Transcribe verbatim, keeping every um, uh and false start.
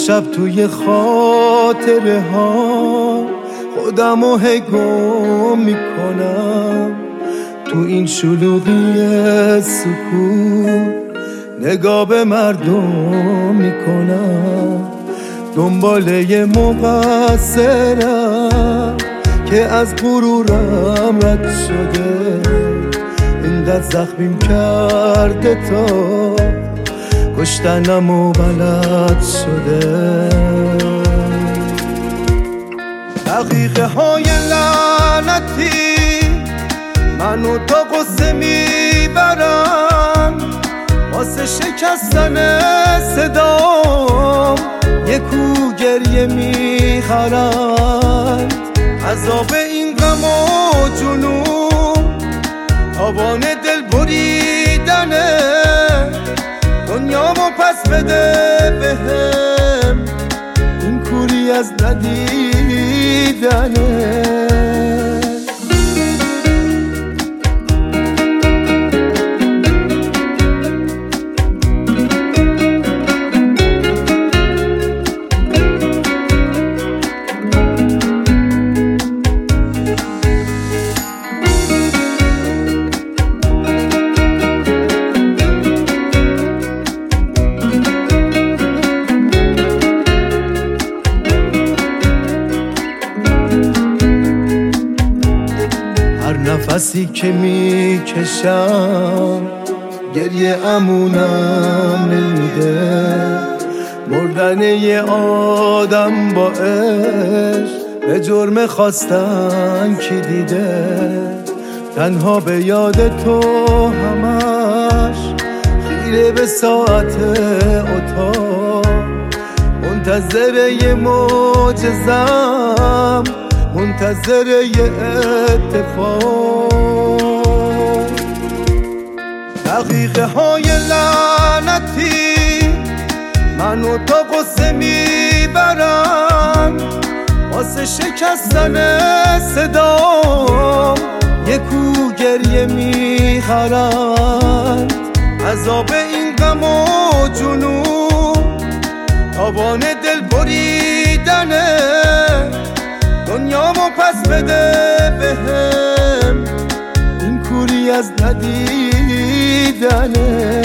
شب توی خاطره ها خودمو هی گم میکنم، تو این شلوغی سکوت نگاه به مردم میکنم، دنبال یه مقصرم که از غرورم رد شده، اینقدر زخمیم کرده تا کشتنم و بلد شده. دقیقه های لعنتی منو تا قصه میبرن، واسه شکستن صدام یه کو گریه میخرند، عذاب این غم و جنون تاوان دل بریدنه، دنیامو پس بده بهم این کوری از ندیدنه. هر نفسی که میکشم گریه امونم نمیده، مردن یه آدم با عشق به جرم خواستن کی دیده، تنها به یاد تو همش خیره به ساعت اتاق، منتظر یه معجزم، منتظر یه اتفاق. دقیقه های لعنتی منو تا قصه میبرن، واسه شکستن صدام یه کو گریه میخرند، عذاب این غم و جنون تاوان دل بریدنه، دنیامو پس بده بهم این کوری از ندیدنه.